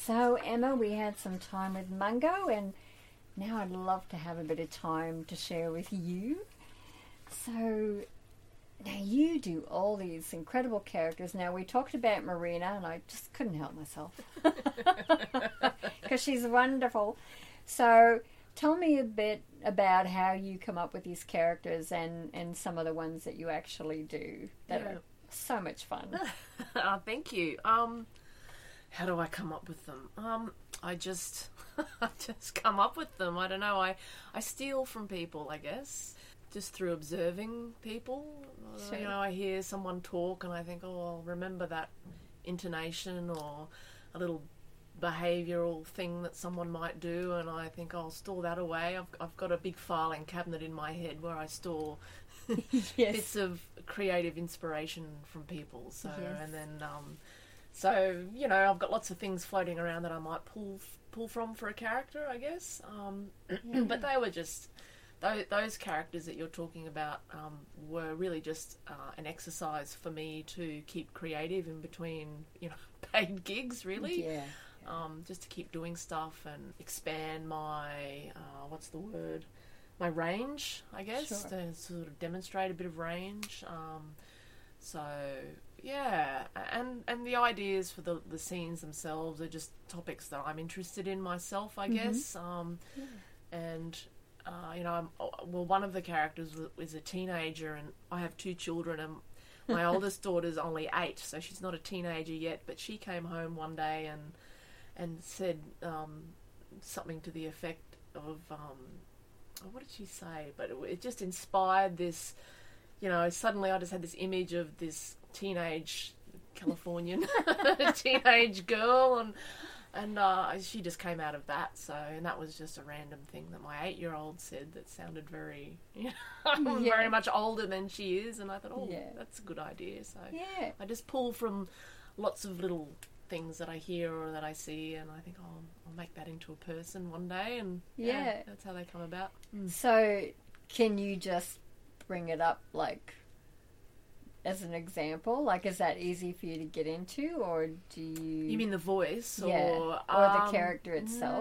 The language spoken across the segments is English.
So, Emma, we had some time with Mungo, and now I'd love to have a bit of time to share with you. So, now you do all these incredible characters. Now, we talked about Marina, and I just couldn't help myself because she's wonderful. So, tell me a bit about how you come up with these characters and some of the ones that you actually do that are so much fun. Thank you. How do I come up with them? I just come up with them. I don't know. I steal from people, I guess, just through observing people. Sure. You know, I hear someone talk and I think, oh, I'll remember that intonation or a little behavioural thing that someone might do, and I think I'll store that away. I've got a big filing cabinet in my head where I store bits of creative inspiration from people. So and then so you know, I've got lots of things floating around that I might pull from for a character, I guess. But they were just those characters that you're talking about were really just an exercise for me to keep creative in between, you know, paid gigs, really. Yeah. Just to keep doing stuff and expand my my range, I guess, to sort of demonstrate a bit of range. So yeah, and the ideas for the scenes themselves are just topics that I'm interested in myself, I guess. And you know, one of the characters was a teenager, and I have 2 children, and my oldest daughter's only 8, so she's not a teenager yet. But she came home one day and said something to the effect of, what did she say? But it just inspired this, you know, suddenly I just had this image of this teenage Californian teenage girl, and she just came out of that. So, and that was just a random thing that my 8-year-old said that sounded very, you know, very much older than she is, and I thought, that's a good idea. So I just pull from lots of little things that I hear or that I see, and I think, I'll make that into a person one day, and that's how they come about. So can you just bring it up, like, as an example? Like, is that easy for you to get into, or do you mean the voice, or the character itself?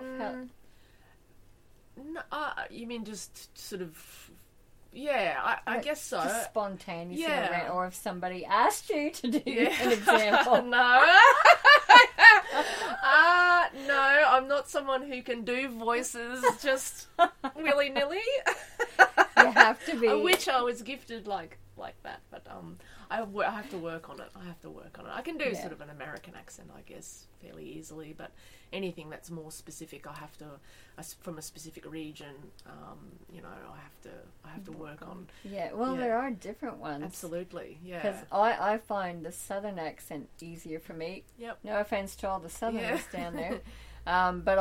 No, you mean just sort of, I guess so. Just spontaneously, or if somebody asked you to do an example. No. No, I'm not someone who can do voices just willy-nilly. You have to be. I wish I was gifted like that, but I have to work on it. I can do sort of an American accent, I guess, fairly easily, but anything that's more specific, I have to, from a specific region, you know, I have to work on. Yeah, well, there are different ones. Absolutely, yeah. Because I find the southern accent easier for me. Yep. No offense to all the southerners down there, but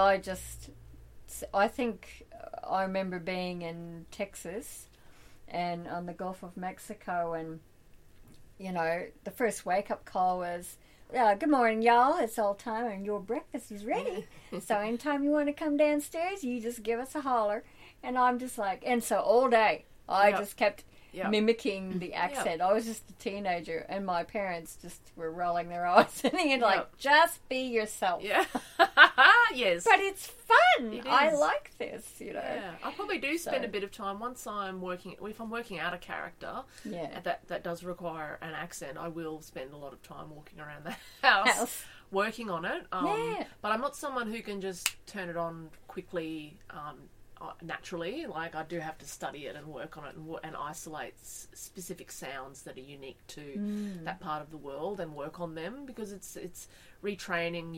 I think I remember being in Texas and on the Gulf of Mexico, and you know, the first wake-up call was, good morning, y'all. It's all time and your breakfast is ready. So anytime you want to come downstairs, you just give us a holler. And I'm just like, and so all day I just kept mimicking the accent. I was just a teenager, and my parents just were rolling their eyes and like, just be yourself. Yeah. Yes. But it's fun. It is. I like this, you know. Yeah. I probably do spend a bit of time if I'm working out a character that does require an accent, I will spend a lot of time walking around the house. Working on it. But I'm not someone who can just turn it on quickly, naturally. Like, I do have to study it and work on it and isolate specific sounds that are unique to that part of the world and work on them, because it's retraining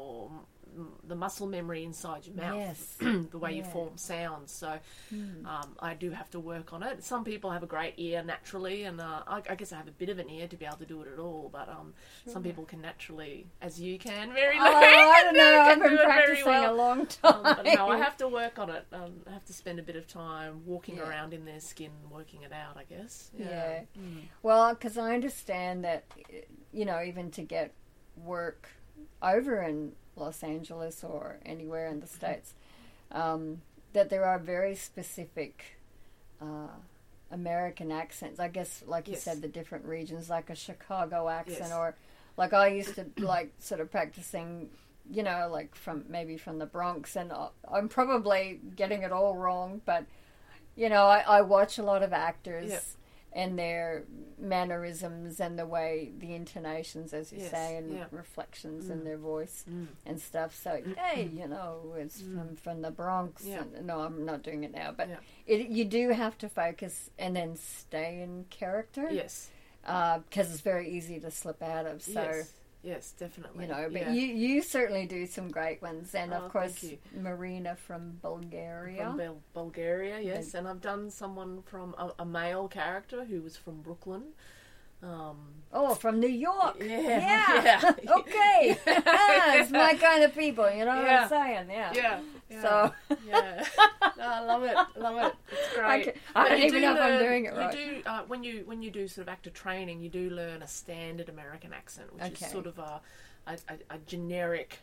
the muscle memory inside your mouth, the way you form sounds. So I do have to work on it. Some people have a great ear naturally, and I guess I have a bit of an ear to be able to do it at all, but some people can naturally, as you can, I don't know, I've been practicing a long time. But no, I have to work on it. I have to spend a bit of time walking around in their skin, working it out, I guess. Well, because I understand that, you know, even to get work over in Los Angeles or anywhere in the States, that there are very specific American accents. I guess, like you said, the different regions, like a Chicago accent, or like I used to like sort of practicing you know, like from the Bronx, and I'm probably getting it all wrong, but you know, I watch a lot of actors. Yep. And their mannerisms and the way, the intonations, as you say, and reflections in their voice and stuff. So, hey, you know, it's from the Bronx. Yeah. And, no, I'm not doing it now. But you do have to focus and then stay in character. Yes. Because it's very easy to slip out of. So, yes, definitely. you know, but you certainly do some great ones. And, of course, Marina from Bulgaria. From Bulgaria, yes. And I've done someone from a male character who was from Brooklyn. From New York. Yeah. Okay. It's my kind of people, you know what I'm saying? Yeah. So. Yeah. No, I love it. It's great. I don't even know if I'm doing it right. You do, when you do sort of actor training, you do learn a standard American accent, which is sort of a generic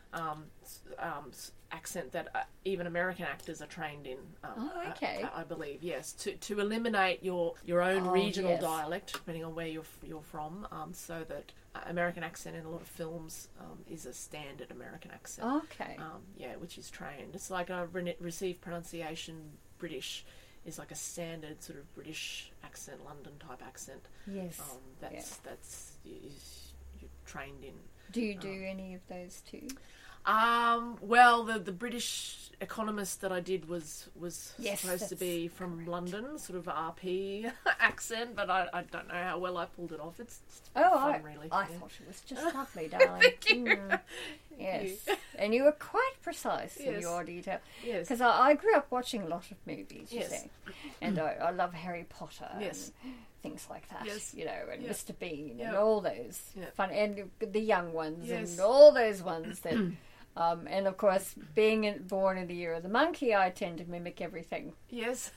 accent that even American actors are trained in. I believe, yes, to eliminate your own regional dialect, depending on where you're from, so that American accent in a lot of films is a standard American accent. Okay. Which is trained. It's like a received pronunciation British is like a standard sort of British accent, London type accent. Yes. That's you're trained in. Do you do any of those too? Well, the British economist that I did was supposed to be from London, sort of RP accent, but I don't know how well I pulled it off. It's fun, really. I thought it was just lovely, darling. Yes, and you were quite precise in your detail. Yes, because I grew up watching a lot of movies, you see, and I love Harry Potter. Yes. And things like that, you know, and Mr. Bean and Yep. all those fun, and the young ones Yes. and all those ones that, and of course, being born in the year of the monkey, I tend to mimic everything. Yes.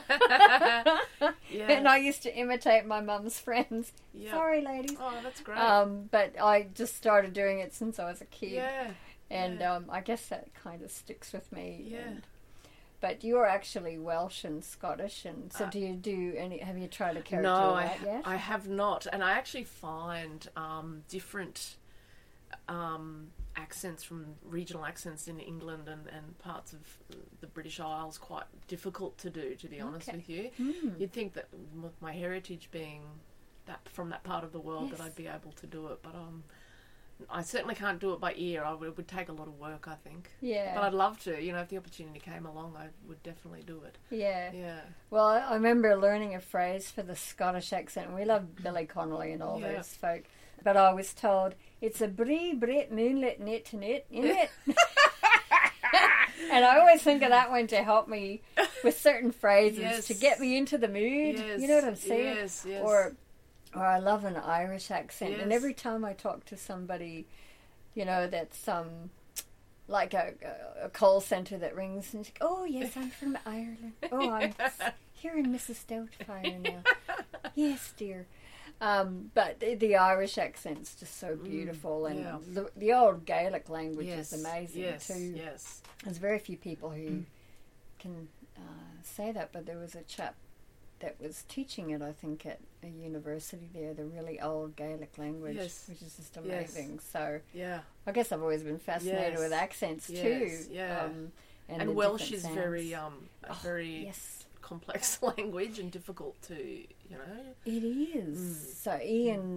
And I used to imitate my mum's friends. Yep. Sorry, ladies. Oh, that's great. But I just started doing it since I was a kid. Yeah. And I guess that kind of sticks with me. Yeah. But you're actually Welsh and Scottish, and so do you do any? Have you tried a character No, like that yet? I have not, and I actually find different accents from regional accents in England and parts of the British Isles quite difficult to do. To be honest with you, you'd think that with my heritage being that from that part of the world that I'd be able to do it, but I certainly can't do it by ear. It would take a lot of work, I think. Yeah. But I'd love to. You know, if the opportunity came along, I would definitely do it. Yeah. Yeah. Well, I remember learning a phrase for the Scottish accent. We love Billy Connolly and all those folk. But I was told, it's a bree, bright, moonlit, net to net, isn't it? And I always think of that one to help me with certain phrases, to get me into the mood. Yes. You know what I'm saying? Yes. Or I love an Irish accent, and every time I talk to somebody, you know, that's like a call centre that rings, and she goes, oh yes, I'm from Ireland. Oh, I'm here in Mrs. Doubtfire now. Yes, dear. But the Irish accent's just so beautiful, and the old Gaelic language is amazing too. Yes. There's very few people who can say that, but there was a chap that was teaching it, I think, at a university there, the really old Gaelic language, which is just amazing. So I guess I've always been fascinated with accents too. Yeah. And Welsh is very complex language and difficult to, you know. It is. So Ian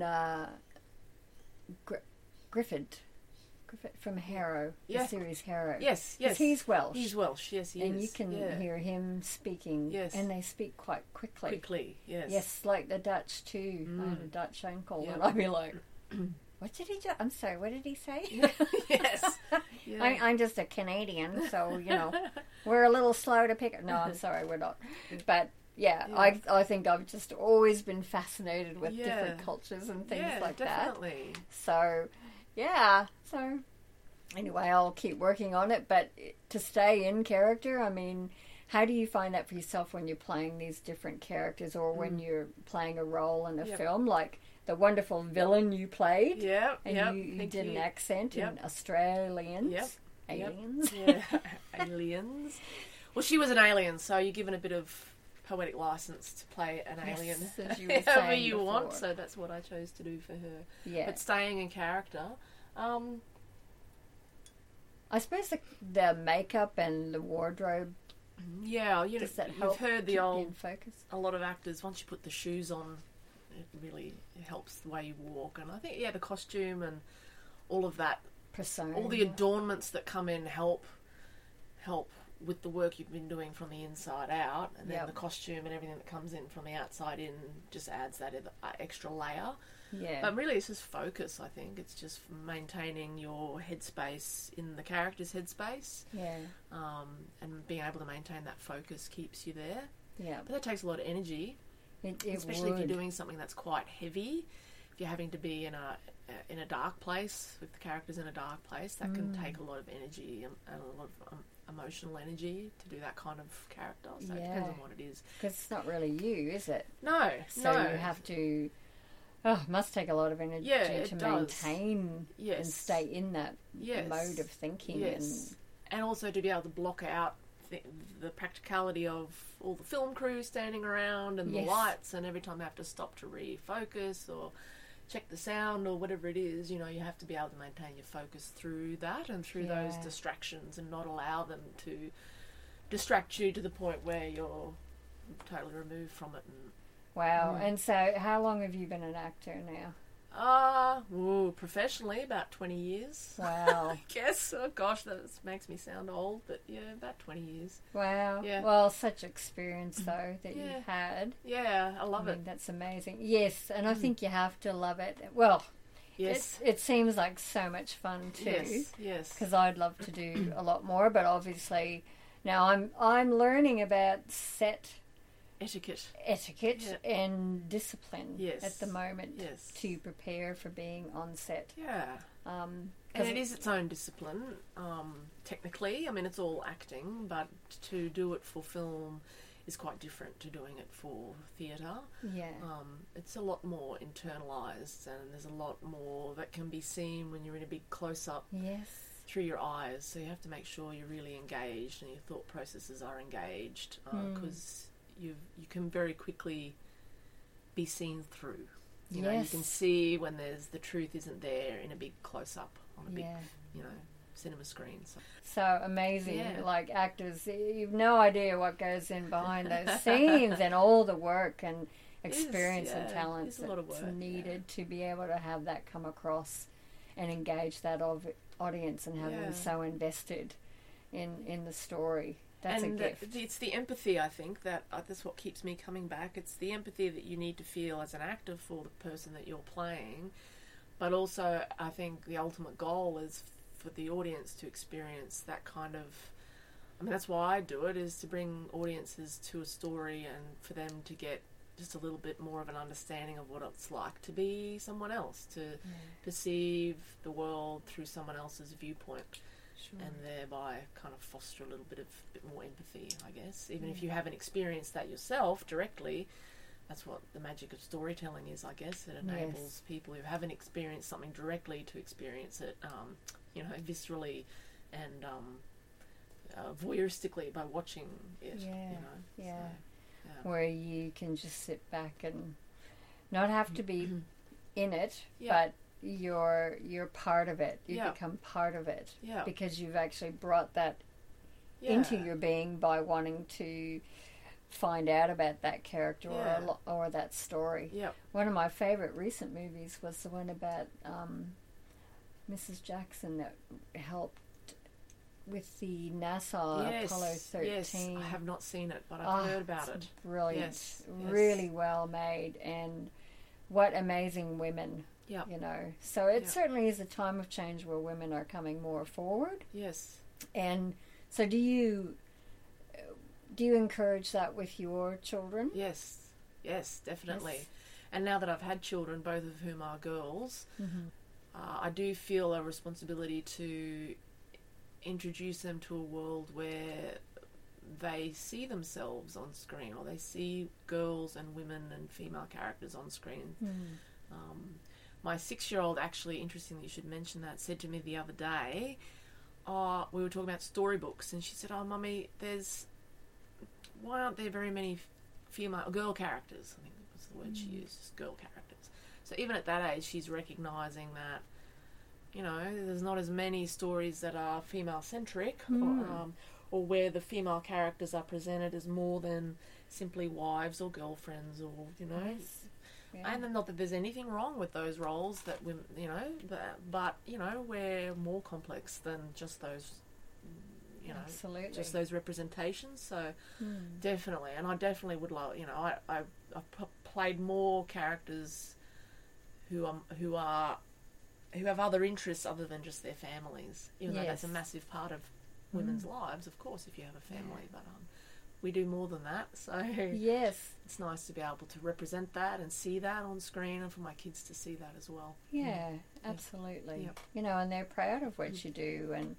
Griffith from Harrow, the series Harrow. Yes. He's Welsh. He's Welsh, yes, he is. And you can hear him speaking, and they speak quite quickly. Yes. Yes, like the Dutch too. I had a Dutch uncle, and I'd be like, what did he do? I'm sorry, what did he say? Yes. Yeah. I'm just a Canadian, so, you know, we're a little slow to pick up. No, I'm sorry, we're not. But, I think I've just always been fascinated with different cultures and things like definitely. that. So, so anyway, I'll keep working on it. But to stay in character, I mean, how do you find that for yourself when you're playing these different characters, or when you're playing a role in a film, like the wonderful villain you played? You did an accent in Australians. Aliens. Aliens. Well, she was an alien, so you're given a bit of poetic license to play an alien however you want, so that's what I chose to do for her. But staying in character, I suppose the makeup and the wardrobe. Yeah, you know, Does that you've help heard the keep you old. in focus? A lot of actors, once you put the shoes on, it really helps the way you walk. And I think, the costume and all of that, Persona. all the adornments that come in help with the work you've been doing from the inside out, and then the costume and everything that comes in from the outside in just adds that extra layer. Yeah. But really, it's just focus. I think it's just maintaining your headspace in the character's headspace. Yeah. And being able to maintain that focus keeps you there. Yeah. But that takes a lot of energy, especially if you're doing something that's quite heavy. If you're having to be in a dark place with the characters in a dark place, that can take a lot of energy and a lot of emotional energy to do that kind of character. So it depends on what it is. Because it's not really you, is it? No. So you have to. Oh, it must take a lot of energy to maintain and stay in that mode of thinking. Yes. And also to be able to block out the practicality of all the film crew standing around and the lights, and every time they have to stop to refocus or check the sound or whatever it is, you know, you have to be able to maintain your focus through that and through those distractions, and not allow them to distract you to the point where you're totally removed from it. Wow. And so how long have you been an actor now? Professionally, about 20 years. Wow. I guess. Oh, gosh, that makes me sound old, but yeah, about 20 years. Wow. Yeah. Well, such experience, though, that you've had. Yeah, I love it. That's amazing. Yes, and I think you have to love it. Well, yes. It seems like so much fun, too. Yes. Because I'd love to do a lot more, but obviously now I'm learning about set etiquette and discipline at the moment to prepare for being on set. Yeah. And it is its own discipline, technically. I mean, it's all acting, but to do it for film is quite different to doing it for theatre. Yeah. It's a lot more internalised, and there's a lot more that can be seen when you're in a big close-up. Yes. Through your eyes. So you have to make sure you're really engaged and your thought processes are engaged, because you can very quickly be seen through. You know, you can see when the truth isn't there in a big close-up on a big, cinema screen. So amazing. Like actors, you've no idea what goes in behind those scenes and all the work and experience and talent that's needed to be able to have that come across and engage that audience and have them so invested in the story. That's a gift. It's the empathy, I think, that's what keeps me coming back. It's the empathy that you need to feel as an actor for the person that you're playing, but also I think the ultimate goal is for the audience to experience that kind of... I mean, that's why I do it, is to bring audiences to a story and for them to get just a little bit more of an understanding of what it's like to be someone else, to perceive the world through someone else's viewpoint. Sure. And thereby kind of foster a little bit more empathy, I guess. Even if you haven't experienced that yourself directly, that's what the magic of storytelling is, I guess. It enables people who haven't experienced something directly to experience it, viscerally and voyeuristically by watching it. Where you can just sit back and not have to be in it, but you're part of it. You become part of it because you've actually brought that into your being by wanting to find out about that character or that story. One of my favorite recent movies was the one about Mrs. Jackson that helped with the NASA Apollo 13. Yes, I have not seen it, but I've heard about it. Brilliant. Really well made, and what amazing women. You know, so it certainly is a time of change where women are coming more forward. Yes. And so do you encourage that with your children? Yes, definitely. Yes. And now that I've had children, both of whom are girls, I do feel a responsibility to introduce them to a world where they see themselves on screen, or they see girls and women and female characters on screen. My 6-year-old, actually, interesting that you should mention that, said to me the other day, we were talking about storybooks, and she said, Mummy, why aren't there very many girl characters? I think that was the word she used, girl characters. So even at that age, she's recognising that there's not as many stories that are female-centric, or where the female characters are presented as more than simply wives or girlfriends, or Yes. Yeah. and not that there's anything wrong with those roles that women, but we're more complex than just those, Absolutely. just those representations. So definitely, and I definitely would love, I've played more characters who have other interests other than just their families, even though that's a massive part of women's lives, of course, if you have a family, but we do more than that, so yes, it's nice to be able to represent that and see that on screen, and for my kids to see that as well. Yeah, absolutely. Yep. And they're proud of what you do, and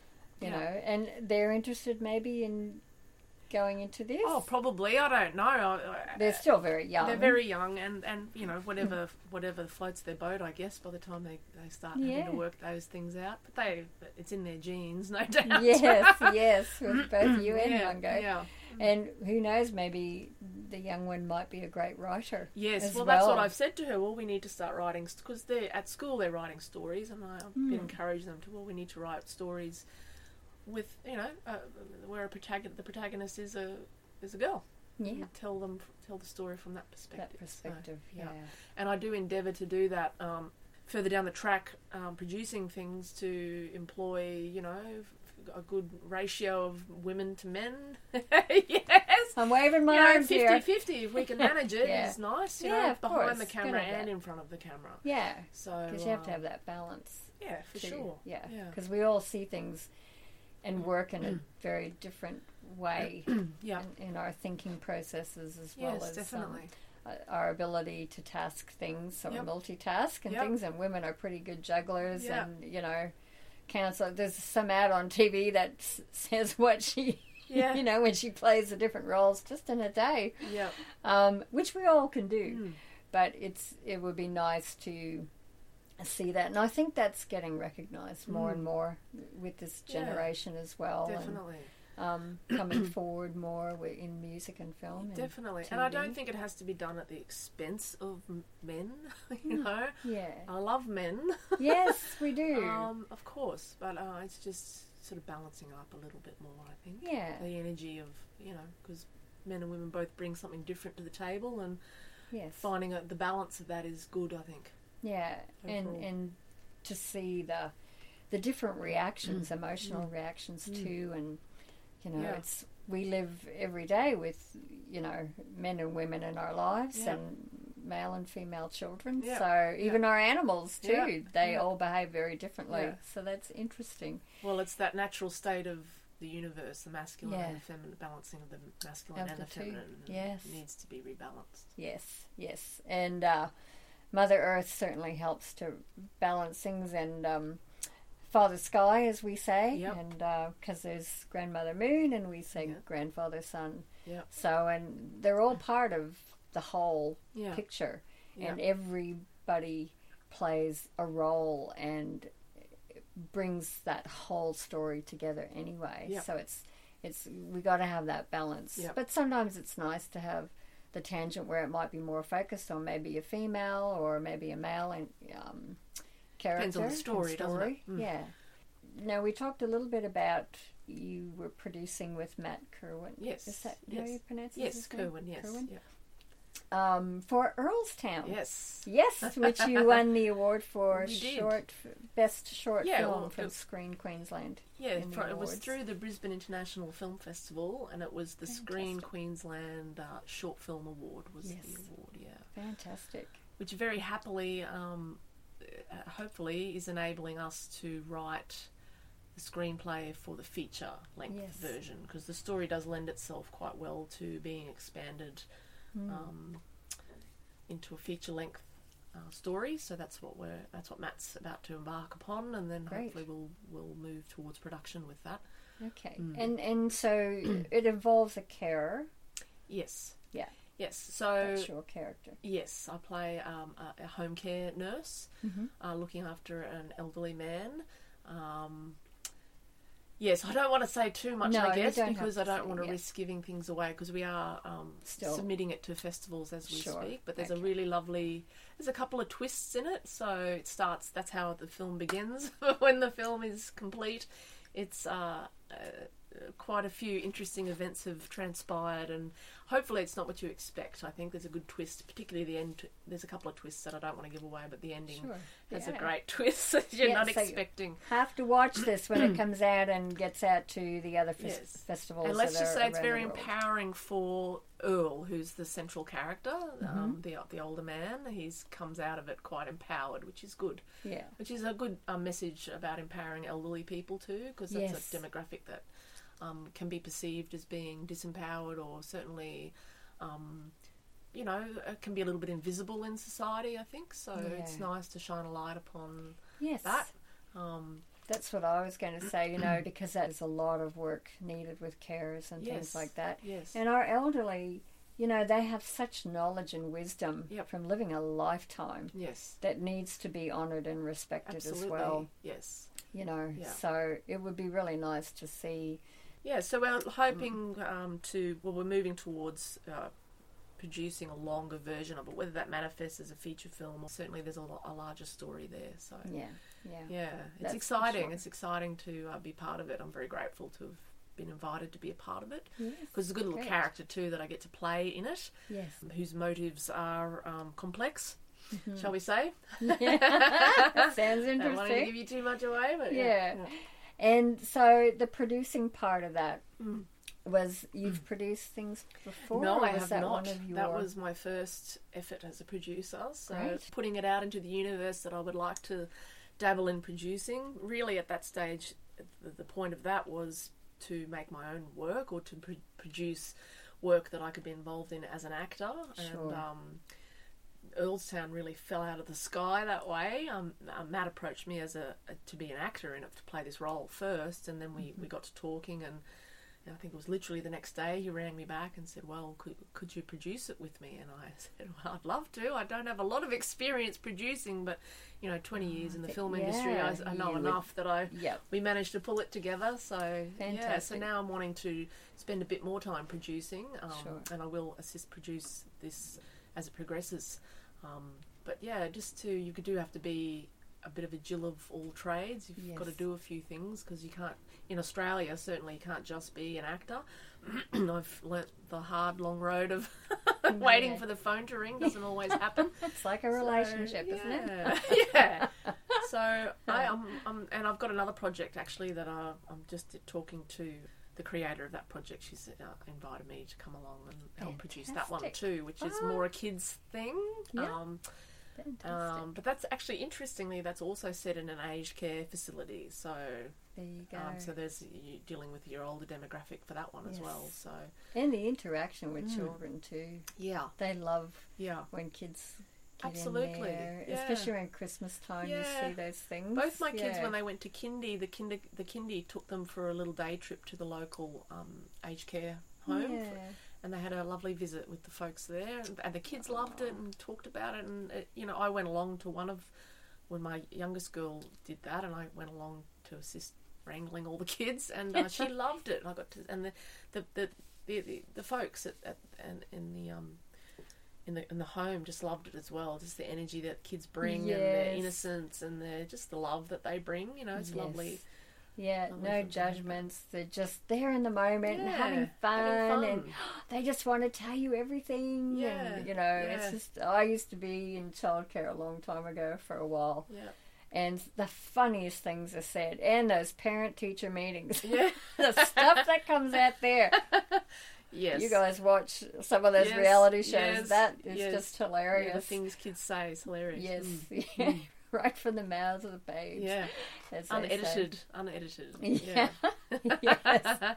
and they're interested maybe in going into this. Oh, probably. I don't know. They're still very young. They're very young, and whatever floats their boat, I guess, by the time they start having to work those things out. But it's in their genes, no doubt. Yes, with both you and Mungo. Yeah. And who knows, maybe the young one might be a great writer. Yes, well, that's what I've said to her. Well, we need to start writing, because they're at school, they're writing stories, and I've been encouraging them to, we need to write stories with, where the protagonist is a girl. Yeah. And tell the story from that perspective. So, yeah. And I do endeavour to do that further down the track, producing things to employ, a good ratio of women to men. Yes. I'm waving my arms 50-50, here. if we can manage it, is nice, of behind course. the camera and in front of the camera. Yeah. So Because you have to have that balance. Yeah, for too. sure. Yeah. Because we all see things and work in a very different way in our thinking processes, as well as definitely. Our ability to task things, so we multitask and things, and women are pretty good jugglers and, counsel. There's some ad on TV that says what she, when she plays the different roles just in a day, which we all can do. But it would be nice to see that, and I think that's getting recognised more and more with this generation as well. Definitely. And, coming forward more in music and film. Definitely. And I don't think it has to be done at the expense of men, Yeah. I love men. Yes, we do. Of course, but it's just sort of balancing up a little bit more, I think. Yeah. The energy of, because men and women both bring something different to the table, and finding the balance of that is good, I think. Yeah, overall. and to see the different reactions, emotional reactions too, and we live every day with men and women in our lives, and male and female children. So even our animals too, they all behave very differently. So that's interesting. Well, it's that natural state of the universe, the masculine and the feminine, balancing of the masculine and the feminine needs to be rebalanced. Yes, and Mother Earth certainly helps to balance things, and Father Sky, as we say, and because there's Grandmother Moon, and we say Grandfather Sun. So, and they're all part of the whole picture, and everybody plays a role and brings that whole story together anyway. So it's we got to have that balance. But sometimes it's nice to have the tangent where it might be more focused on maybe a female or maybe a male and character. Depends on the story, doesn't it? Yeah. Now, we talked a little bit about you were producing with Matt Kirwan. Yes. Is that how you pronounce it? Yes, Kirwan, yes. Kirwan? For Earlstown. Yes. Yes, which you won the award for We best short film well, from Screen Queensland. Yeah, it was through the Brisbane International Film Festival, and it was the Screen Queensland Short Film Award was the award, Fantastic. Which very happily, hopefully, is enabling us to write the screenplay for the feature-length version, because the story does lend itself quite well to being expanded into a feature-length story. So that's what Matt's about to embark upon, and then hopefully we'll move towards production with that. Okay, and so it involves a carer. Yes. Yeah. Yes. So that's your character. Yes, I play a home care nurse looking after an elderly man. Yes, I don't want to say too much, No, I guess, you don't because I have to don't say, want to yeah. risk giving things away, because we are Still. submitting it to festivals as we Sure. speak. But there's a Okay. really lovely, there's a couple of twists in it. So it starts, that's how the film begins. When the film is complete, it's quite a few interesting events have transpired, and hopefully it's not what you expect. I think there's a good twist, particularly the end. There's a couple of twists that I don't want to give away, but the ending Sure. has a Yeah. great twist that you're Yeah, not so expecting. Have to watch this when it comes out and gets out to the other Yes. festivals. And let's that just are say it's around very the world. empowering for Earl, who's the central character, Mm-hmm. the older man. He comes out of it quite empowered, which is good. Yeah. Which is a good message about empowering elderly people too, because that's Yes. a demographic that can be perceived as being disempowered, or certainly, can be a little bit invisible in society, I think. So it's Yeah. nice to shine a light upon Yes. that. That's what I was going to say, because there's a lot of work needed with carers and Yes. things like that. Yes. And our elderly, they have such knowledge and wisdom Yep. from living a lifetime Yes. that needs to be honoured and respected Absolutely. as well. Yes. Yeah. So it would be really nice to see. Yeah, so we're hoping we're moving towards producing a longer version of it, whether that manifests as a feature film, or certainly there's a larger story there. So Yeah. yeah, it's That's for exciting. sure. It's exciting to be part of it. I'm very grateful to have been invited to be a part of it, Yes, because it's a good little great. character too that I get to play in it, Yes. whose motives are complex, shall we say? Sounds I don't want to give interesting. you too much away, but Yeah. And so the producing part of that was you've produced things before? No, or I was have that not. One of your... That was my first effort as a producer. So Great. putting it out into the universe that I would like to dabble in producing. Really, at that stage, the point of that was to make my own work, or to produce work that I could be involved in as an actor. Sure. And Earlstown really fell out of the sky that way. Matt approached me as to be an actor in it, to play this role first, and then we got to talking, and I think it was literally the next day he rang me back and said, well, could you produce it with me? And I said, well, I'd love to. I don't have a lot of experience producing, but 20 years in the film industry, I know enough that we managed to pull it together. So Fantastic. so now I'm wanting to spend a bit more time producing, Sure. and I will assist produce this as it progresses. But yeah, you do have to be a bit of a Jill of all trades. You've got to do a few things, because you can't, in Australia certainly, you can't just be an actor. I've learnt the hard long road of waiting for the phone to ring. Doesn't always happen. It's like a relationship, isn't it? Yeah. So and I've got another project actually that I'm just talking to the creator of that project. She's invited me to come along and help produce that one Fantastic. too, which is more a kids thing. Yeah. Fantastic. But that's actually, interestingly, that's also set in an aged care facility. So There you go. so there's you dealing with your older demographic for that one as well. Yes. So And the interaction with children too. yeah, They love yeah. when kids get Absolutely, in there. yeah. Especially around Christmas time, you Yeah. see those things. Both my kids, Yeah. when they went to kindy, the kindy took them for a little day trip to the local aged care home, Yeah. and they had a lovely visit with the folks there, and the kids loved it and talked about it. And I went along to when my youngest girl did that, and I went along to assist wrangling all the kids, and she loved it. I got to, and the folks in the home just loved it as well. Just the energy that kids bring, and their innocence, and the love that they bring. It's lovely. Yeah, Lovely no from judgments. They're just there in the moment and having fun, and they just want to tell you everything. Yeah, And, it's just. I used to be in childcare a long time ago for a while. Yeah. And the funniest things are said, and those parent-teacher meetings. Yeah. The stuff that comes out there. Yes. You guys watch some of those reality shows. That is just hilarious. Yeah, the things kids say is hilarious. Yes, yeah. Right from the mouths of the babes. Yeah. As they say. Unedited. Yeah. Yeah. Yes.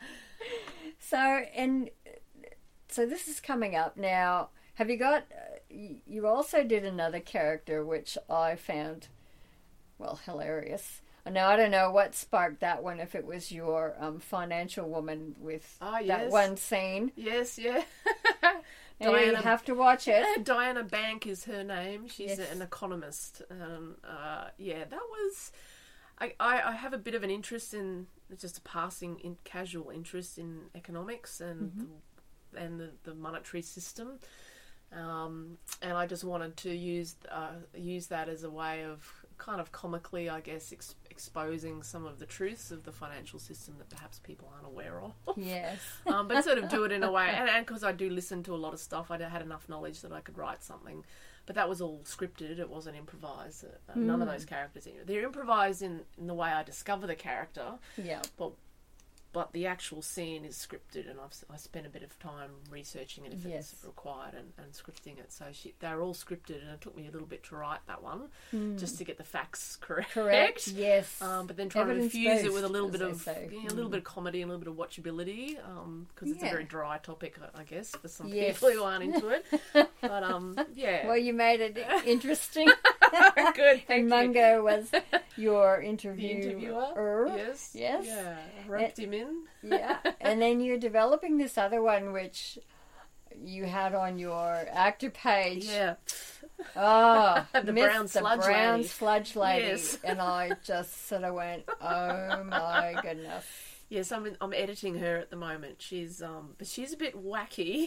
So this is coming up now. Have you got? You also did another character which I found, hilarious. Now I don't know what sparked that one. If it was your financial woman with that one scene. Yes, yeah. Diana, you have to watch it. Diana Bank is her name. She's an economist. That was. I have a bit of an interest in just a passing casual interest in economics and the monetary system. And I just wanted to use that as a way of kind of comically, I guess, exposing some of the truths of the financial system that perhaps people aren't aware of. Yes. But sort of do it in a way, and because I do listen to a lot of stuff, I had enough knowledge that I could write something. But that was all scripted. It wasn't improvised. None of those characters. They're improvised in the way I discover the character. Yeah. But the actual scene is scripted, and I spent a bit of time researching it if it's required and scripting it. So they're all scripted, and it took me a little bit to write that one, just to get the facts correct. Correct. Yes. But then trying to infuse it with a little bit of a little bit of comedy and a little bit of watchability, because it's a very dry topic, I guess, for some people who aren't into it. But yeah. Well, you made it interesting. Good. And Mungo was your interviewer. Yes. Yes. Yeah. I roped him in. Yeah. And then you're developing this other one, which you had on your actor page. Yeah. Oh, the brown sludge lady. Yes. And I just sort of went, oh my goodness. Yes, I'm editing her at the moment. She's but she's a bit wacky.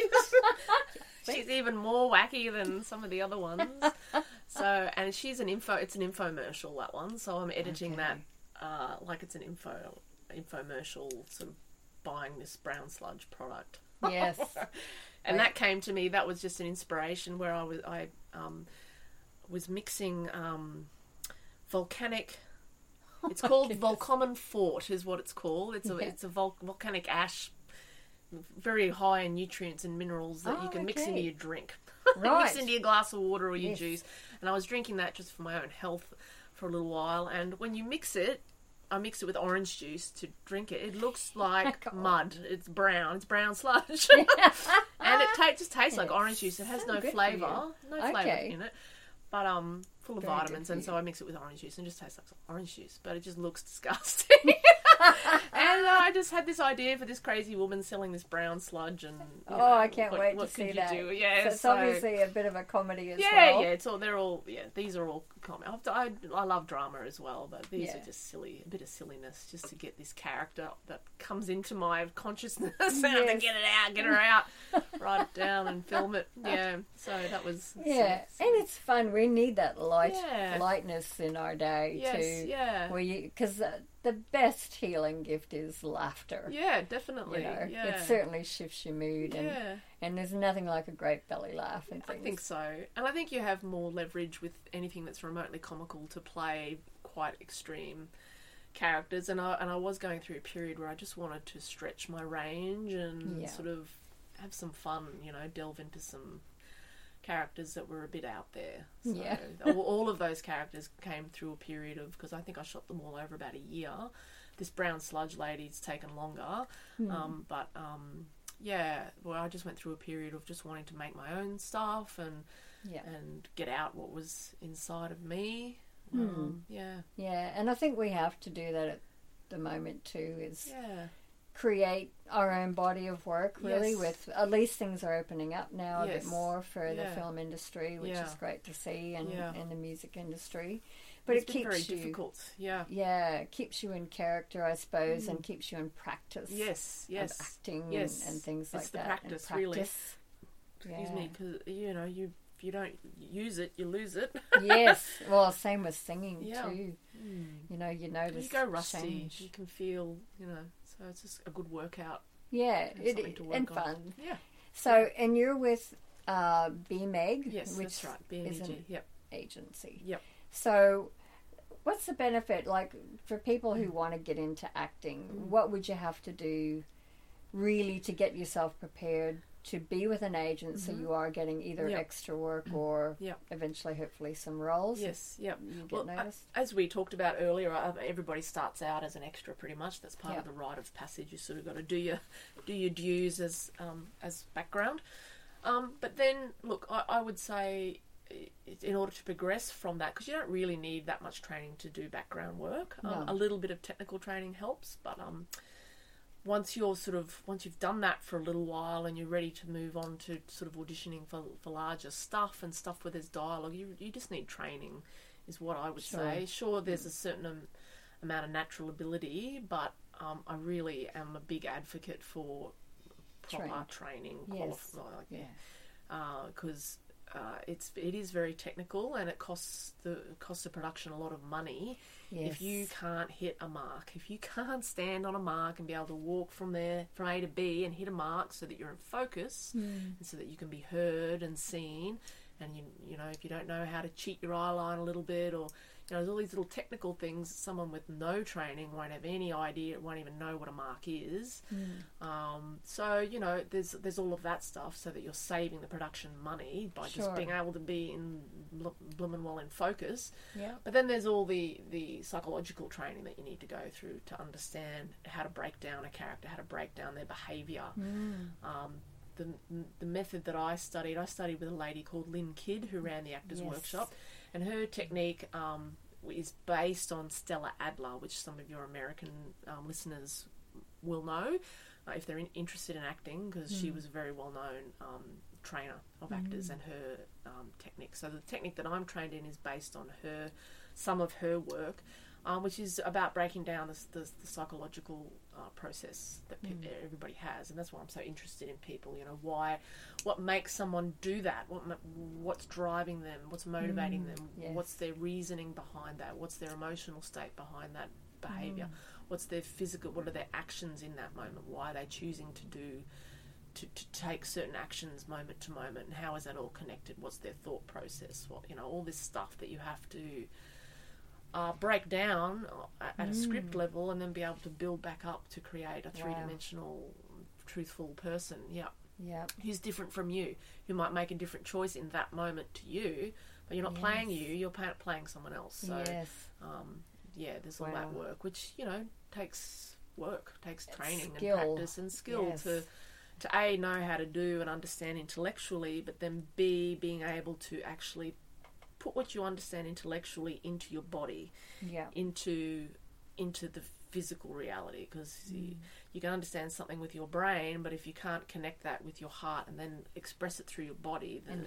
She's even more wacky than some of the other ones. So, and she's it's an infomercial, that one. So I'm editing that like it's an infomercial, sort of buying this brown sludge product. Yes. And that came to me. That was just an inspiration where I was mixing volcanic. It's called Volcommon Fort, is what it's called. It's a volcanic ash, very high in nutrients and minerals that you can mix into your drink. Right. Mix into your glass of water or your juice. And I was drinking that just for my own health for a little while. And when you mix it, I mix it with orange juice to drink it. It looks like mud. It's brown. It's brown sludge. And it just tastes like orange juice. It has no flavour. No flavour in it. But full of vitamins, and so I mix it with orange juice and it just tastes like orange juice, but it just looks disgusting. And I just had this idea for this crazy woman selling this brown sludge, and I can't wait to see that. Yeah, so it's obviously a bit of a comedy as well. Yeah, these are all comedy. I love drama as well, but these are just silly, a bit of silliness, just to get this character that comes into my consciousness and to get her out, write it down and film it. Yeah, so that was and it's fun. We need that lightness in our day too. Yeah, because the best healing gift is laughter. Yeah, definitely. It certainly shifts your mood, and there's nothing like a great belly laugh and things. I think so, and I think you have more leverage with anything that's remotely comical to play quite extreme characters. And I was going through a period where I just wanted to stretch my range and sort of have some fun, delve into some characters that were a bit out there. So all of those characters came through a period of, because I think I shot them all over about a year. This brown sludge lady's taken longer. I just went through a period of just wanting to make my own stuff and get out what was inside of me. And I think we have to do that at the moment too, is create our own body of work, really. With at least things are opening up now a bit more for the film industry, which is great to see, and the music industry. But it keeps very you difficult. it keeps you in character, I suppose, and keeps you in practice. Yes, of acting and things like it's the that. practice, really. Excuse me, because if you don't use it, you lose it. Yes. Well, same with singing too. You notice you go rusty. Change. You can feel, so it's just a good workout. Yeah, and fun. Yeah. So, and you're with BMEG, yes, which that's right. BMEG. is an Yep. agency. Yep. So, what's the benefit, like, for people who want to get into acting? What would you have to do, really, to get yourself prepared to be with an agent, so you are getting either extra work or eventually, hopefully, some roles? Yes, yep. You get noticed? As we talked about earlier, everybody starts out as an extra, pretty much. That's part of the rite of passage. You sort of got to do your dues as background. But then, look, I would say, in order to progress from that, because you don't really need that much training to do background work. A little bit of technical training helps, but once you've done that for a little while and you're ready to move on to sort of auditioning for larger stuff and stuff where there's dialogue, you just need training, is what I would say. Sure, there's a certain amount of natural ability, but I really am a big advocate for proper training. Yes. Because it is very technical, and it costs the production a lot of money. Yes. If you can't hit a mark, if you can't stand on a mark and be able to walk from A to B and hit a mark so that you're in focus, and so that you can be heard and seen, and you know, if you don't know how to cheat your eye line a little bit, or there's all these little technical things someone with no training won't have any idea, won't even know what a mark is. So, there's all of that stuff, so that you're saving the production money by just being able to be in bloomin' well in focus. Yeah. But then there's all the psychological training that you need to go through to understand how to break down a character, how to break down their behaviour. The method that I studied with a lady called Lynn Kidd, who ran the Actors Workshop, and her technique is based on Stella Adler, which some of your American listeners will know if they're interested in acting, because she was a very well-known trainer of actors, and her technique. So the technique that I'm trained in is based on some of her work, which is about breaking down the psychological process that everybody has, and that's why I'm so interested in people. What makes someone do that? What's driving them? What's motivating them? Yes. What's their reasoning behind that? What's their emotional state behind that behaviour? What's their physical? What are their actions in that moment? Why are they choosing to take certain actions moment to moment? And how is that all connected? What's their thought process? All this stuff that you have to break down at a script level, and then be able to build back up to create a three-dimensional, truthful person. Who's different from you, who might make a different choice in that moment to you, but you're not playing you, you're playing someone else. So there's all that work, which takes work, takes training and practice and skill to A, know how to do and understand intellectually, but then B, being able to actually put what you understand intellectually into your body, into the physical reality, because you can understand something with your brain, but if you can't connect that with your heart and then express it through your body, then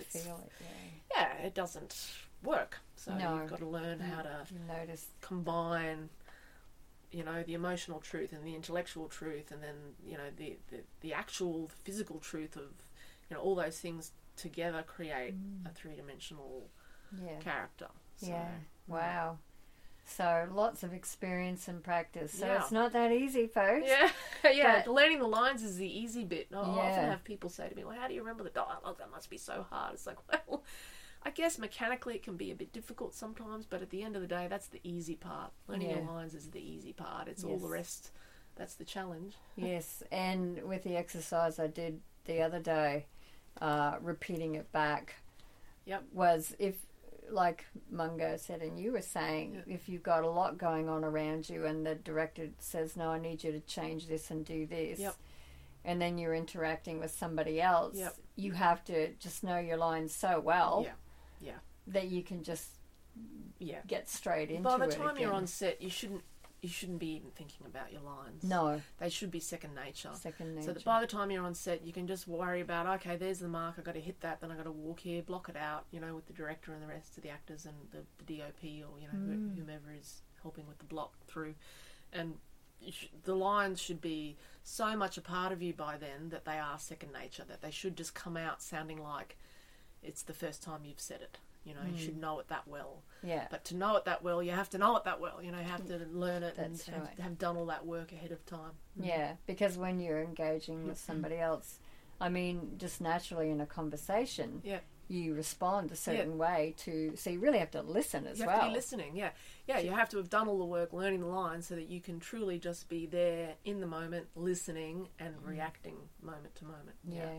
it doesn't work. So you've got to learn how to combine the emotional truth and the intellectual truth, and then the actual physical truth of all those things together create a three-dimensional character. So, wow. So lots of experience and practice. So it's not that easy, folks. But learning the lines is the easy bit. I often have people say to me, well, how do you remember the dialogue? That must be so hard. It's like, well, I guess mechanically it can be a bit difficult sometimes, but at the end of the day, that's the easy part. Learning your lines is the easy part. It's all the rest. That's the challenge. Yes, and with the exercise I did the other day, repeating it back, was if, like Mungo said and you were saying, if you've got a lot going on around you and the director says, no, I need you to change this and do this, and then you're interacting with somebody else, you have to just know your lines so well that you can just get straight into it. By the time you're on set, you shouldn't be even thinking about your lines. No. They should be second nature. Second nature. So that by the time you're on set, you can just worry about, okay, there's the mark, I've got to hit that, then I've got to walk here, block it out, with the director and the rest of the actors and the DOP or, whomever is helping with the block through. And the lines should be so much a part of you by then that they are second nature, that they should just come out sounding like it's the first time you've said it. You should know it that well. Yeah. But to know it that well, you have to know it that well. You have to learn it and have done all that work ahead of time. Yeah, because when you're engaging with somebody else, I mean, just naturally in a conversation, you respond a certain way to... So you really have to listen as well. You have to be listening, you have to have done all the work learning the lines so that you can truly just be there in the moment, listening and reacting moment to moment.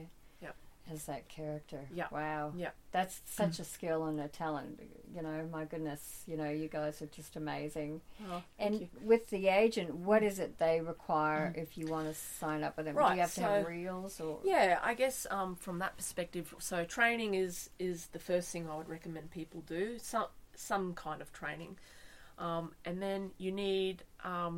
As that character. Wow. That's such a skill and a talent. My goodness, you guys are just amazing. Oh, and you. With the agent, what is it they require if you want to sign up with them? Right, do you have to have reels? Or? Yeah, I guess from that perspective, so training is the first thing I would recommend people do, some kind of training. And then you need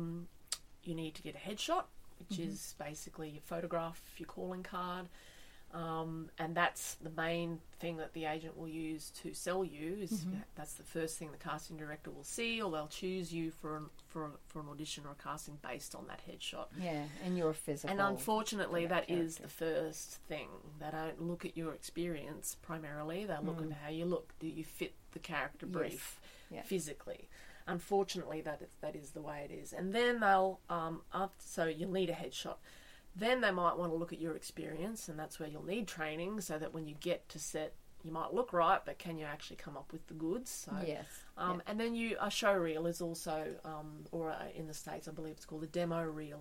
to get a headshot, which is basically your photograph, your calling card. And that's the main thing that the agent will use to sell you. That's the first thing the casting director will see, or they'll choose you for an audition or a casting based on that headshot. Yeah, and your physical. And unfortunately, that character is the first thing. They don't look at your experience primarily. They look at how you look. Do you fit the character brief physically? Unfortunately, that is the way it is. And then they'll so you'll need a headshot. Then they might want to look at your experience, and that's where you'll need training, so that when you get to set, you might look right, but can you actually come up with the goods? So, yes. And then a show reel is also, or in the States, I believe it's called a demo reel.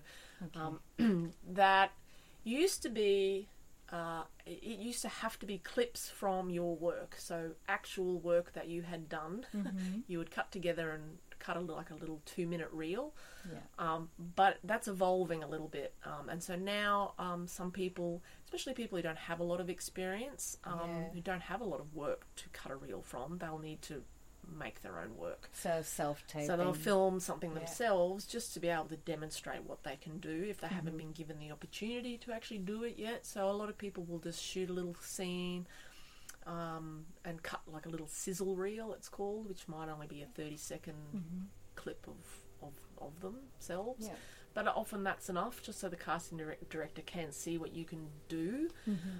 That used to be, it used to have to be clips from your work. So actual work that you had done, you would cut together and cut a little 2-minute reel. Yeah. But that's evolving a little bit. And so now some people, especially people who don't have a lot of experience, who don't have a lot of work to cut a reel from, they'll need to make their own work. So self-taping. So they'll film something themselves just to be able to demonstrate what they can do if they haven't been given the opportunity to actually do it yet. So a lot of people will just shoot a little scene and cut like a little sizzle reel, it's called, which might only be a 30-second clip of themselves. Yeah. But often that's enough, just so the casting director can see what you can do.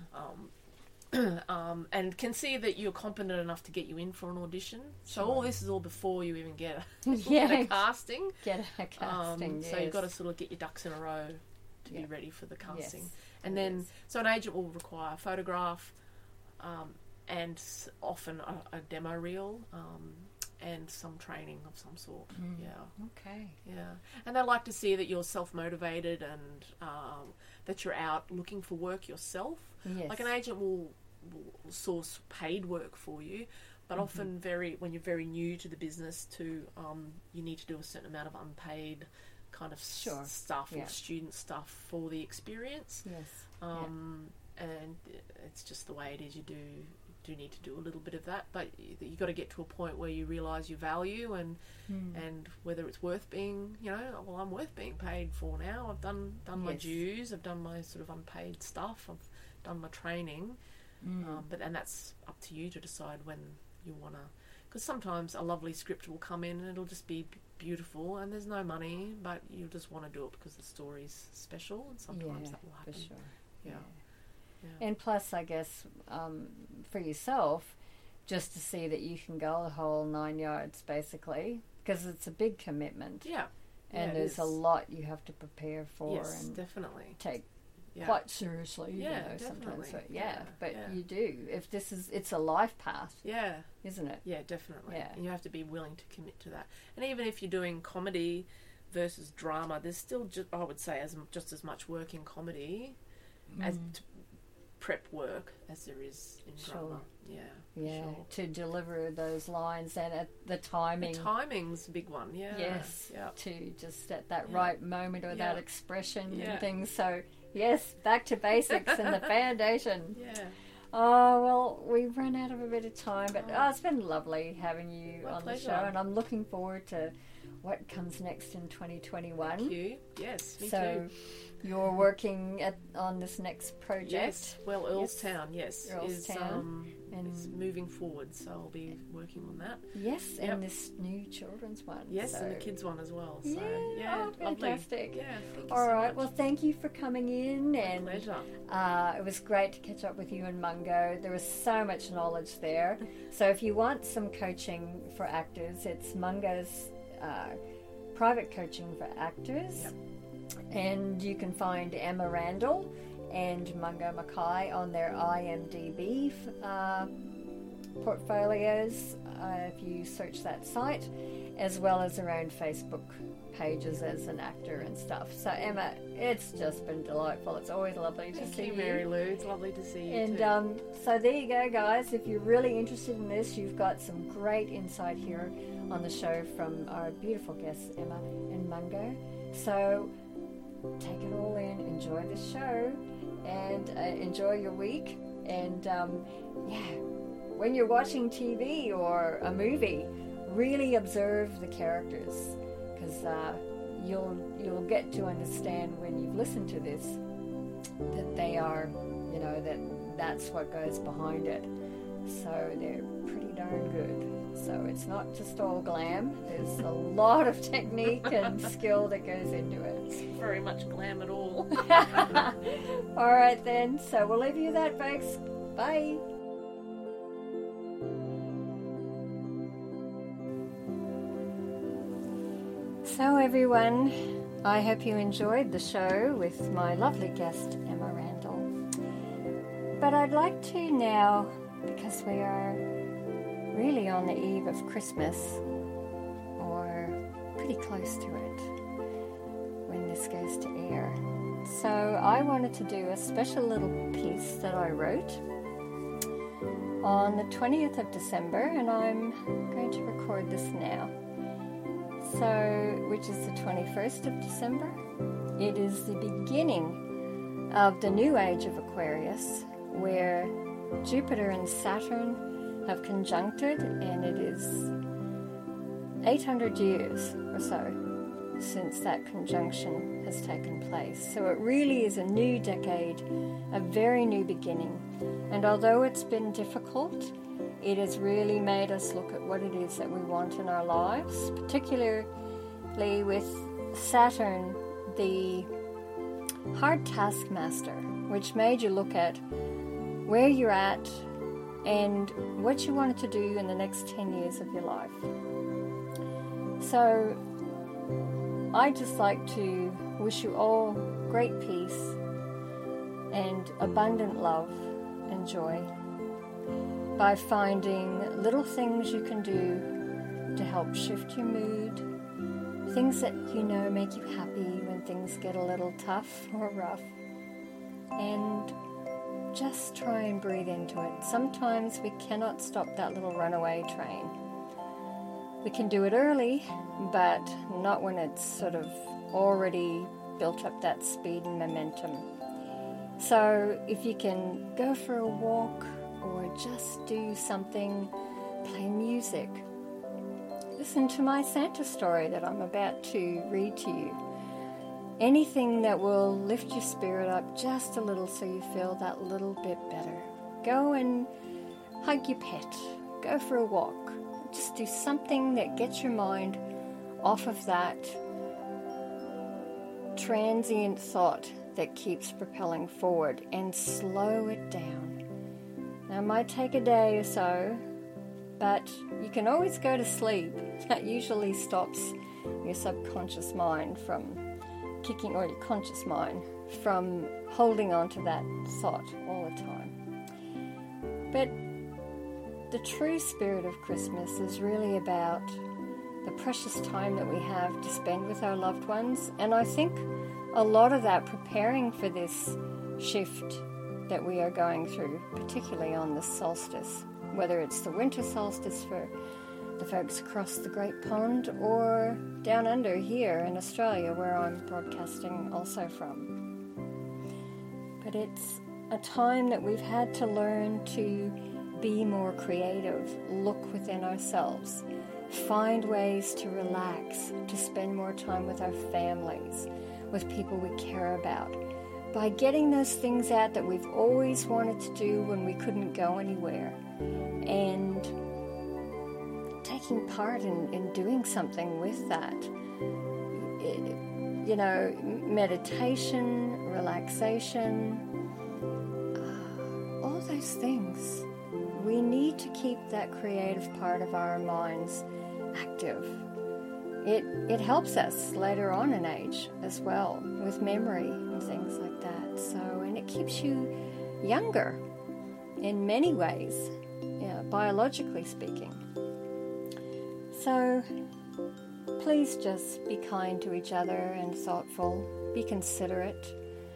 And can see that you're competent enough to get you in for an audition. So all this is all before you even get a casting. Get a casting, So you've got to sort of get your ducks in a row to be ready for the casting. And then, so an agent will require a photograph, and often a demo reel, and some training of some sort. Okay. Yeah. And they like to see that you're self-motivated and that you're out looking for work yourself. Yes. Like an agent will source paid work for you, but often when you're very new to the business too, you need to do a certain amount of unpaid kind of stuff or student stuff for the experience. Yes. And it's just the way it is. You do need to do a little bit of that, but you got to get to a point where you realise your value and whether it's worth being, I'm worth being paid for now. I've done my dues, I've done my sort of unpaid stuff, I've done my training, and that's up to you to decide when you want to, because sometimes a lovely script will come in and it'll just be beautiful and there's no money, but you just want to do it because the story's special, and sometimes that will happen. For sure. Yeah. And plus, I guess, for yourself, just to see that you can go the whole 9 yards, basically, because it's a big commitment. Yeah. And there's a lot you have to prepare for. Yes, and definitely. Take quite seriously, definitely. sometimes. So, but you do. If it's a life path. Yeah. Isn't it? Yeah, definitely. Yeah. And you have to be willing to commit to that. And even if you're doing comedy versus drama, there's still, I would say, just as much work in comedy as prep work as there is in drama. To deliver those lines and at the timing. The timing's a big one. To just at that right moment or that expression and things. So back to basics and the foundation. Oh, well, we've run out of a bit of time, but it's been lovely having you on the show, and I'm looking forward to what comes next in 2021. Thank you. Yes, me too. You're working on this next project? Yes. Well, Earlstown, is moving forward, so I'll be working on that. Yes, and this new children's one. Yes, and the kids one as well. So, fantastic. Lovely. Yeah, thank you All so right, much. well, thank you for coming in. My pleasure. It was great to catch up with you and Mungo. There was so much knowledge there. So if you want some coaching for actors, it's Mungo's private coaching for actors. Yep. And you can find Emma Randall and Mungo Mackay on their IMDb portfolios if you search that site, as well as their own Facebook pages as an actor and stuff. So Emma, it's just been delightful. It's always lovely to see you. Thank you, Mary Lou. It's lovely to see you and, too. So there you go, guys. If you're really interested in this, you've got some great insight here on the show from our beautiful guests, Emma and Mungo. So take it all in, enjoy the show, and enjoy your week. And when you're watching TV or a movie, really observe the characters, because you'll get to understand when you've listened to this that they are, that's what goes behind it. So they're pretty darn good. So it's not just all glam. There's a lot of technique and skill that goes into it. It's very much glam at all. All right then. So we'll leave you with that, folks. Bye. So everyone, I hope you enjoyed the show with my lovely guest, Emma Randall. But I'd like to now, because we are really on the eve of Christmas, or pretty close to it when this goes to air. So I wanted to do a special little piece that I wrote on the 20th of December, and I'm going to record this now. So, which is the 21st of December. It is the beginning of the new age of Aquarius, where Jupiter and Saturn have conjuncted, and it is 800 years or so since that conjunction has taken place. So it really is a new decade, a very new beginning. And although it's been difficult, it has really made us look at what it is that we want in our lives, particularly with Saturn, the hard taskmaster, which made you look at where you're at and what you wanted to do in the next 10 years of your life. So I'd just like to wish you all great peace and abundant love and joy by finding little things you can do to help shift your mood, things that make you happy when things get a little tough or rough, and just try and breathe into it. Sometimes we cannot stop that little runaway train. We can do it early, but not when it's sort of already built up that speed and momentum. So if you can go for a walk or just do something, play music, listen to my Santa story that I'm about to read to you. Anything that will lift your spirit up just a little so you feel that little bit better. Go and hug your pet. Go for a walk. Just do something that gets your mind off of that transient thought that keeps propelling forward, and slow it down. Now, it might take a day or so, but you can always go to sleep. That usually stops your subconscious mind from kicking, or your conscious mind from holding on to that thought all the time. But the true spirit of Christmas is really about the precious time that we have to spend with our loved ones. And I think a lot of that preparing for this shift that we are going through, particularly on the solstice, whether it's the winter solstice for the folks across the Great Pond or down under here in Australia, where I'm broadcasting also from. But it's a time that we've had to learn to be more creative, look within ourselves, find ways to relax, to spend more time with our families, with people we care about, by getting those things out that we've always wanted to do when we couldn't go anywhere, and taking part in doing something with that. Meditation, relaxation, all those things. We need to keep that creative part of our minds active. It helps us later on in age as well, with memory and things like that. So, and it keeps you younger in many ways, biologically speaking. So please just be kind to each other and thoughtful. Be considerate.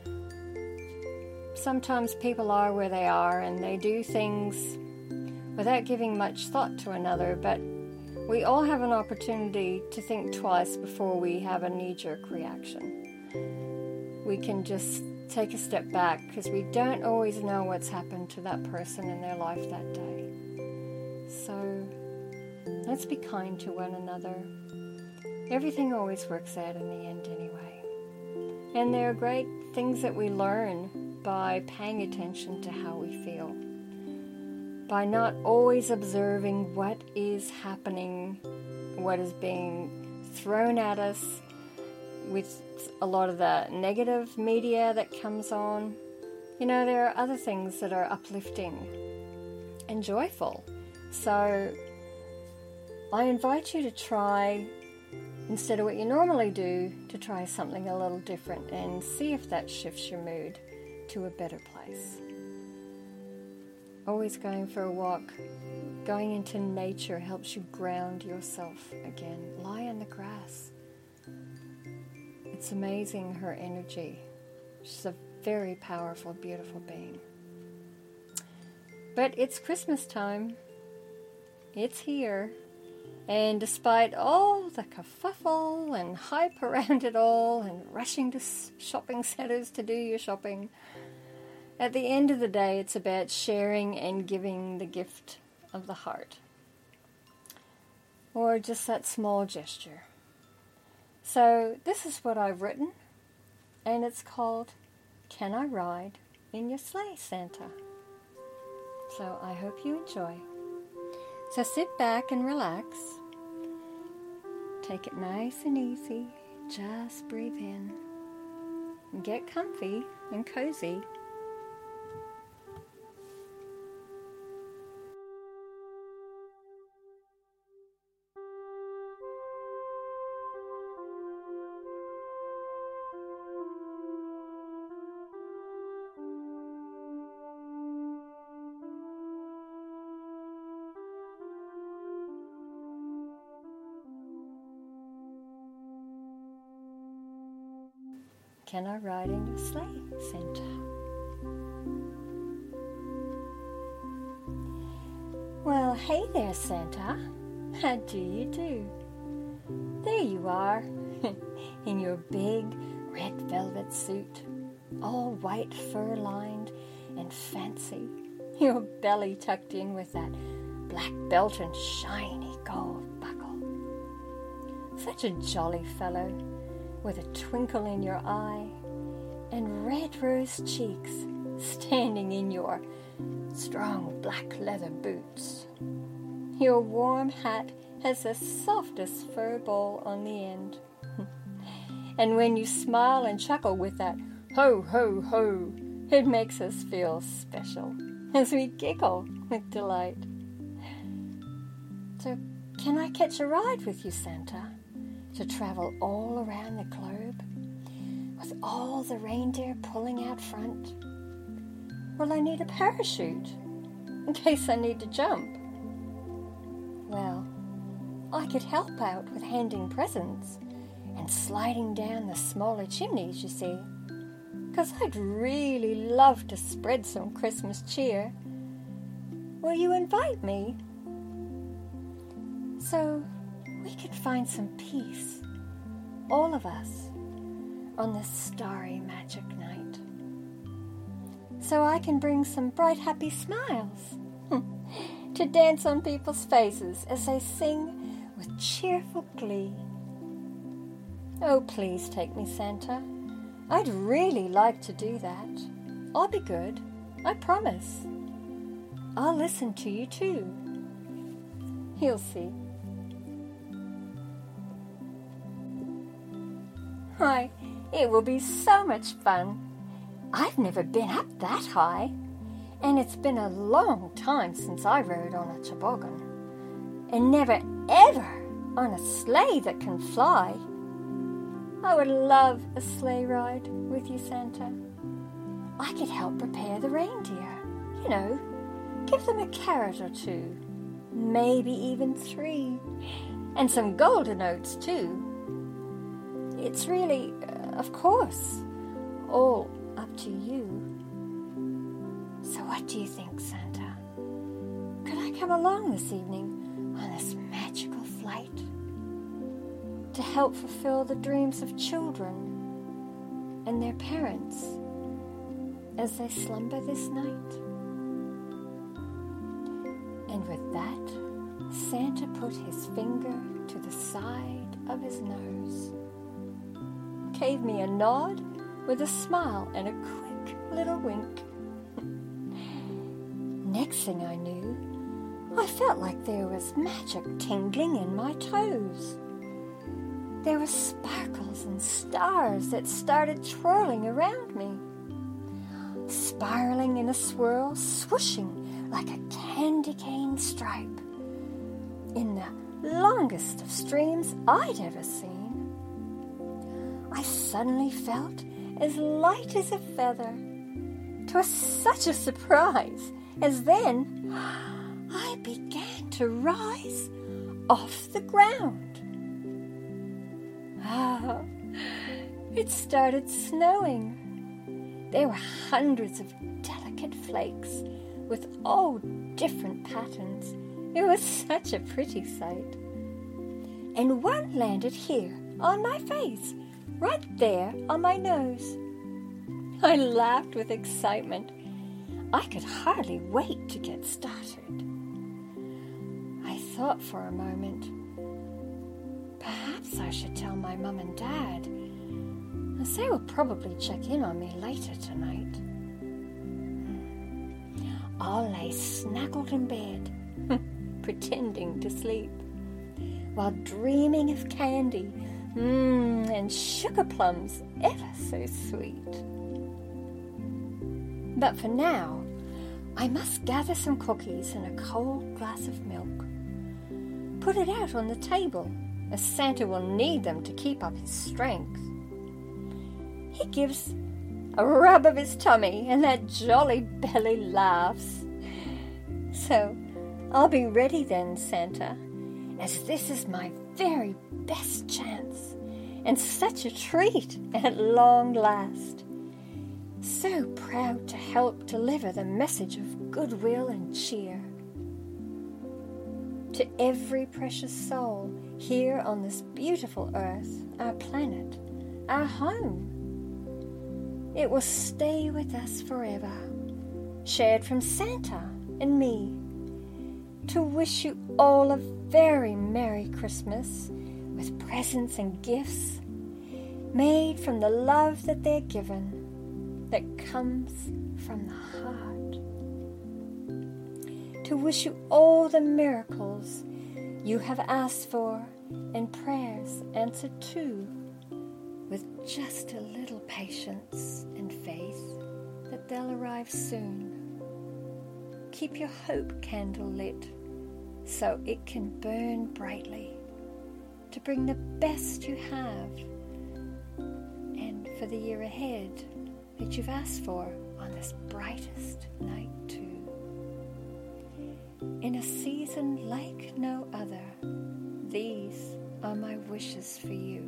Sometimes people are where they are and they do things without giving much thought to another, but we all have an opportunity to think twice before we have a knee-jerk reaction. We can just take a step back because we don't always know what's happened to that person in their life that day. So let's be kind to one another. Everything always works out in the end anyway. And there are great things that we learn by paying attention to how we feel, by not always observing what is happening, what is being thrown at us with a lot of the negative media that comes on. You know, there are other things that are uplifting and joyful. So I invite you to try, instead of what you normally do, to try something a little different and see if that shifts your mood to a better place. Always going for a walk, going into nature helps you ground yourself again. Lie on the grass. It's amazing, her energy. She's a very powerful, beautiful being. But it's Christmas time. It's here. And despite all the kerfuffle and hype around it all and rushing to shopping centres to do your shopping, at the end of the day, it's about sharing and giving the gift of the heart. Or just that small gesture. So this is what I've written, and it's called, Can I Ride in Your Sleigh, Santa? So I hope you enjoy. So sit back and relax. Take it nice and easy. Just breathe in. And get comfy and cozy. Can I ride in your sleigh, Santa? Well, hey there, Santa. How do you do? There you are, in your big red velvet suit, all white fur-lined and fancy, your belly tucked in with that black belt and shiny gold buckle. Such a jolly fellow, with a twinkle in your eye and red rose cheeks standing in your strong black leather boots. Your warm hat has the softest fur ball on the end. And when you smile and chuckle with that ho, ho, ho, it makes us feel special as we giggle with delight. So, can I catch a ride with you, Santa? To travel all around the globe, with all the reindeer pulling out front? Will I need a parachute, in case I need to jump? Well, I could help out with handing presents and sliding down the smaller chimneys, you see, because I'd really love to spread some Christmas cheer. Will you invite me? So we could find some peace, all of us, on this starry magic night. So I can bring some bright, happy smiles to dance on people's faces as they sing with cheerful glee. Oh, please take me, Santa. I'd really like to do that. I'll be good, I promise. I'll listen to you too. You'll see. Why, it will be so much fun. I've never been up that high, and it's been a long time since I rode on a toboggan, and never ever on a sleigh that can fly. I would love a sleigh ride with you, Santa. I could help prepare the reindeer, you know, give them a carrot or two, maybe even 3, and some golden oats too. It's really, of course, all up to you. So what do you think, Santa? Could I come along this evening on this magical flight to help fulfill the dreams of children and their parents as they slumber this night? And with that, Santa put his finger to the side of his nose, gave me a nod, with a smile and a quick little wink. Next thing I knew, I felt like there was magic tingling in my toes. There were sparkles and stars that started twirling around me, spiraling in a swirl, swooshing like a candy cane stripe in the longest of streams I'd ever seen. I suddenly felt as light as a feather. 'Twas such a surprise, as then I began to rise off the ground. It started snowing. There were hundreds of delicate flakes with all different patterns. It was such a pretty sight. And one landed here on my face, right there on my nose. I laughed with excitement. I could hardly wait to get started. I thought for a moment, perhaps I should tell my mum and dad, as they will probably check in on me later tonight. I'll lay snuggled in bed, pretending to sleep, while dreaming of candy and sugar plums ever so sweet. But for now, I must gather some cookies and a cold glass of milk. Put it out on the table, as Santa will need them to keep up his strength. He gives a rub of his tummy, and that jolly belly laughs. So I'll be ready then, Santa, as this is my very best chance, and such a treat at long last. So proud to help deliver the message of goodwill and cheer to every precious soul here on this beautiful earth, our planet, our home. It will stay with us forever, shared from Santa and me, to wish you all a very Merry Christmas with presents and gifts made from the love that they're given, that comes from the heart. To wish you all the miracles you have asked for and prayers answered too, with just a little patience and faith that they'll arrive soon. Keep your hope candle lit so it can burn brightly to bring the best you have and for the year ahead that you've asked for on this brightest night too. In a season like no other, these are my wishes for you.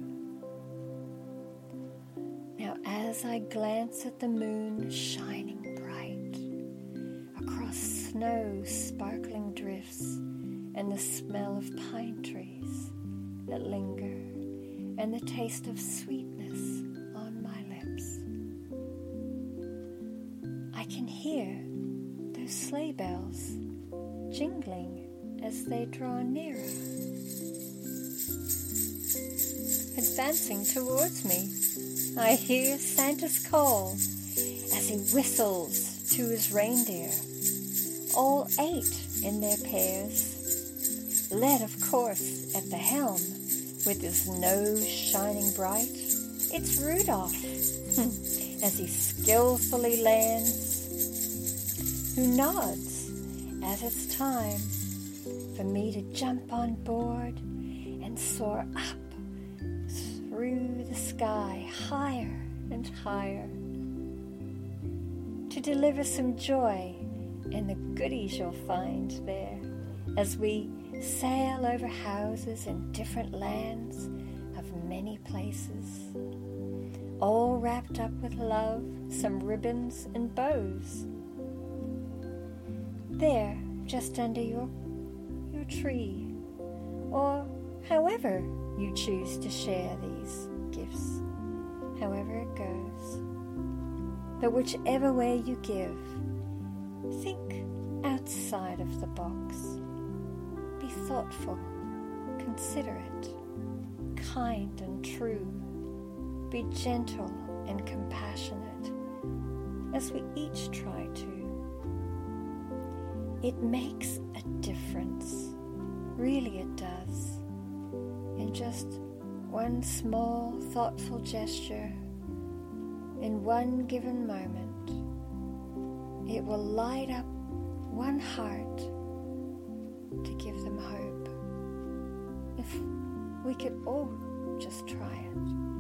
Now as I glance at the moon shining bright across snow sparkling drifts and the smell of pine trees that linger and the taste of sweetness on my lips, I can hear those sleigh bells jingling as they draw nearer, advancing towards me. I hear Santa's call as he whistles to his reindeer, all 8 in their pairs, led of course at the helm with his nose shining bright. It's Rudolph as he skillfully lands, who nods as it's time for me to jump on board and soar up through the sky, higher and higher, to deliver some joy and the goodies you'll find there as we sail over houses in different lands of many places, all wrapped up with love, some ribbons and bows. There, just under your tree, or however you choose to share these gifts, however it goes. But whichever way you give, think outside of the box. Be thoughtful, considerate, kind and true. Be gentle and compassionate as we each try to. It makes a difference, really it does, in just one small, thoughtful gesture in one given moment. It will light up one heart to give them hope. If we could all just try it.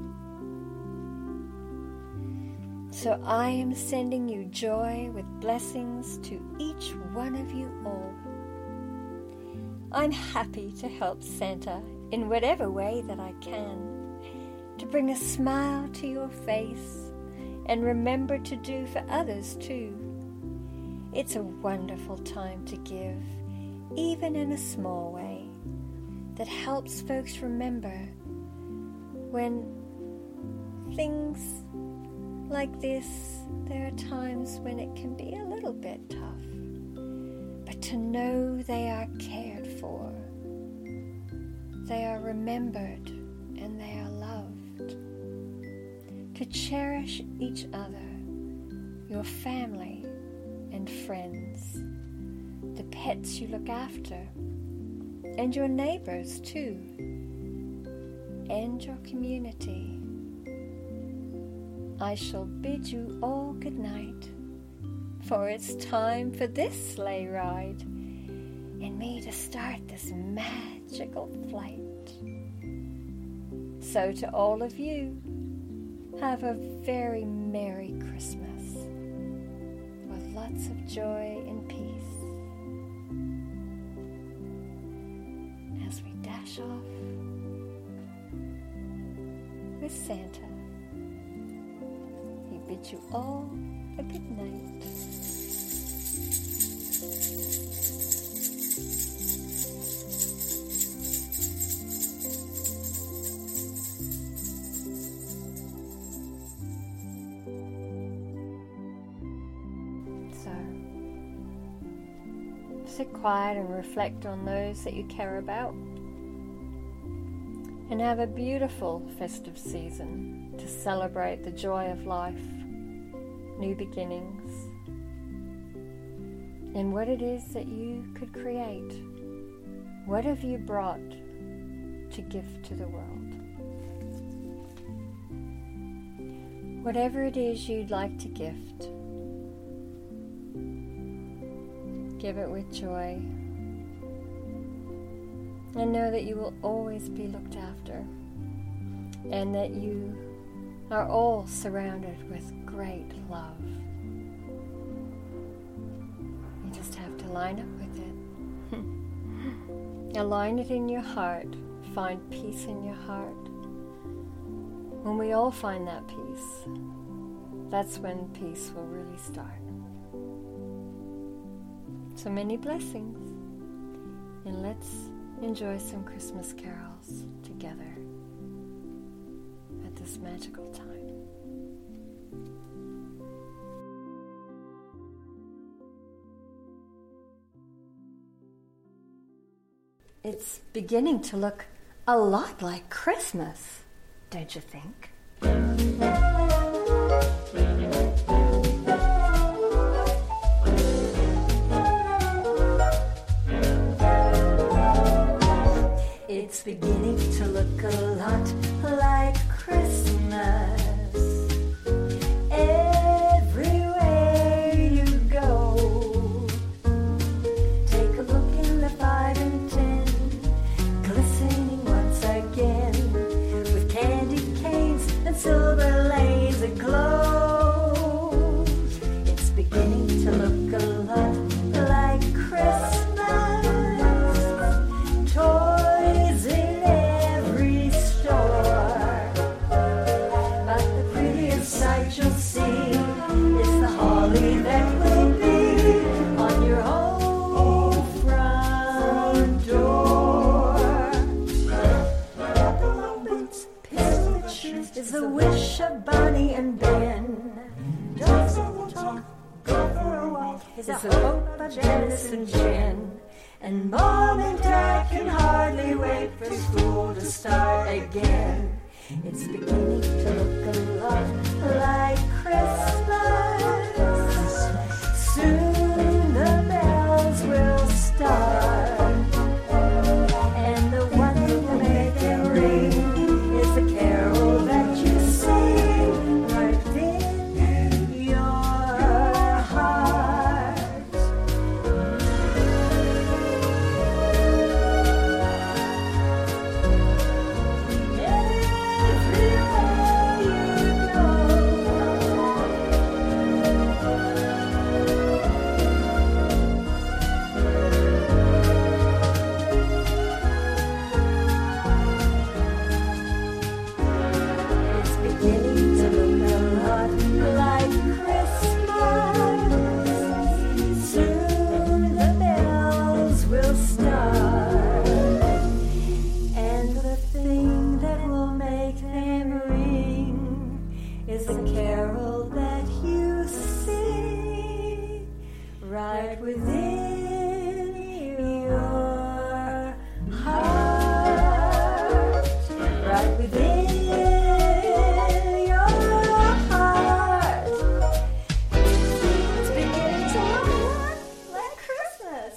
So I am sending you joy with blessings to each one of you all. I'm happy to help Santa in whatever way that I can, to bring a smile to your face and remember to do for others too. It's a wonderful time to give, even in a small way, that helps folks remember when things like this, there are times when it can be a little bit tough, but to know they are cared for, they are remembered, and they are loved. To cherish each other, your family and friends, the pets you look after, and your neighbors too, and your community. I shall bid you all good night, for it's time for this sleigh ride and me to start this magical flight. So to all of you, have a very Merry Christmas with lots of joy and peace as we dash off with Santa. He bids you all a good night. Sit quiet and reflect on those that you care about. And have a beautiful festive season to celebrate the joy of life, new beginnings, and what it is that you could create. What have you brought to give to the world? Whatever it is you'd like to gift, give it with joy, and know that you will always be looked after, and that you are all surrounded with great love. You just have to line up with it. Align it in your heart. Find peace in your heart. When we all find that peace, that's when peace will really start. So many blessings, and let's enjoy some Christmas carols together at this magical time. It's beginning to look a lot like Christmas, don't you think? It's beginning to look a lot like Christmas. Everywhere you go, take a look in the 5 and 10, glistening once again, with candy canes and silver lanes aglow. It's beginning to look a lot like Christmas. Toys in every store, but the prettiest sight you'll see is the holly that will be on your home front door. Peppermint's picture is the wish of Bonnie and Ben. Dogs will talk, go for a walk is the hope of Janice and Jen. And Mom and Dad can hardly wait for school to start again. It's beginning to look a lot like Christmas. Soon the bells will start, and the one thing will make them ring is the carol that you sing right within your heart. It's beginning to look a lot like Christmas. Soon the bells will start, and the thing that will make them ring is the carol that you sing right within your heart, right within your heart. It's beginning to look like Christmas.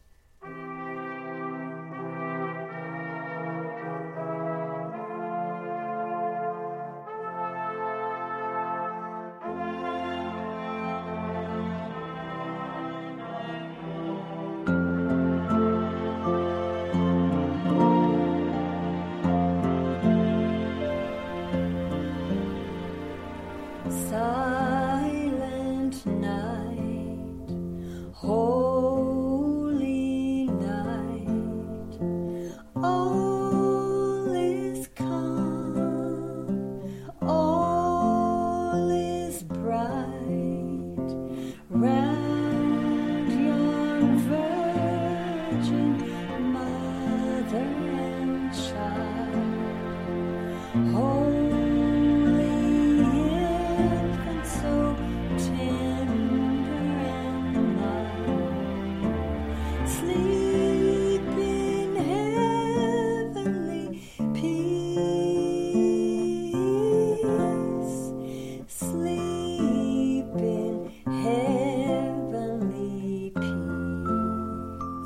Silent night, holy night, all is calm, all is bright, round yon virgin mother and child. Holy infant, so tender and mild, sleep in heavenly peace, sleep in heavenly peace.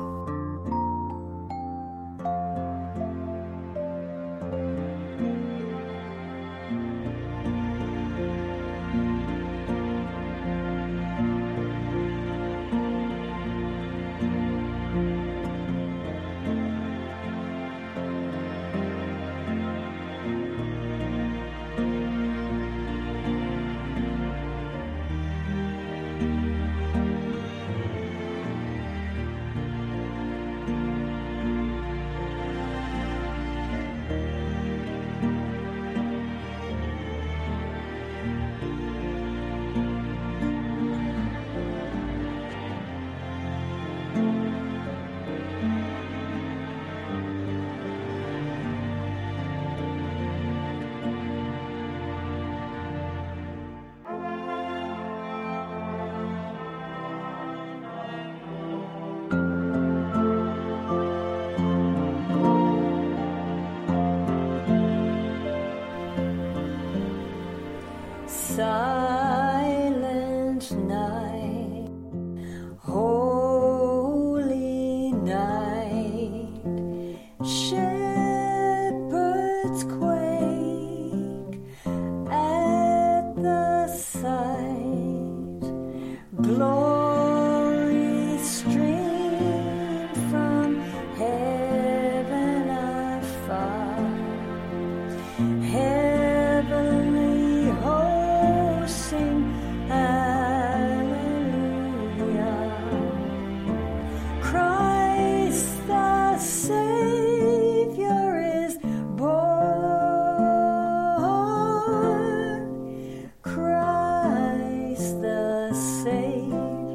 Silent night, holy night, shepherds quake at the sight, glory stream from heaven afar, heavenly hosts sing hallelujah. Christ the Savior is born. Christ the Savior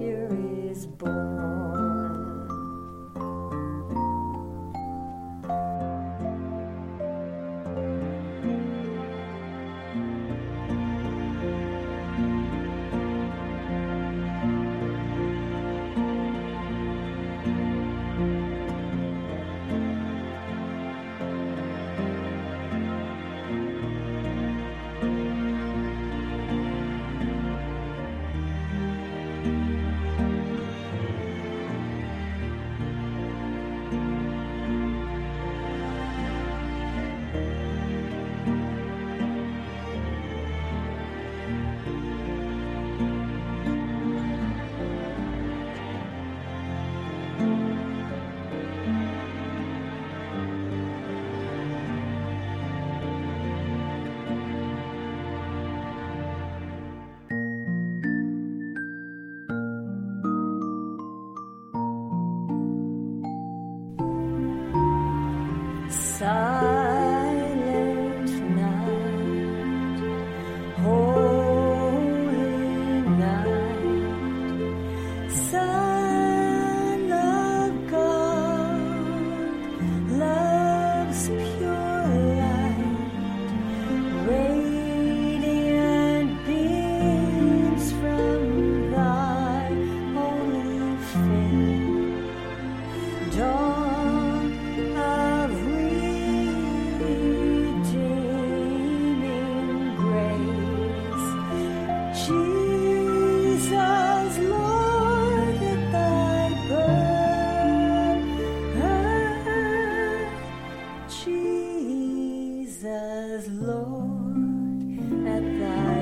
Son of God, love's pure light, radiant beams from thy holy face, dawn of redeeming grace. Jesus, Lord, at thy birth. Jesus, Lord, at thy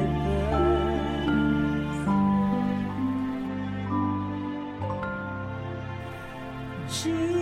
birth.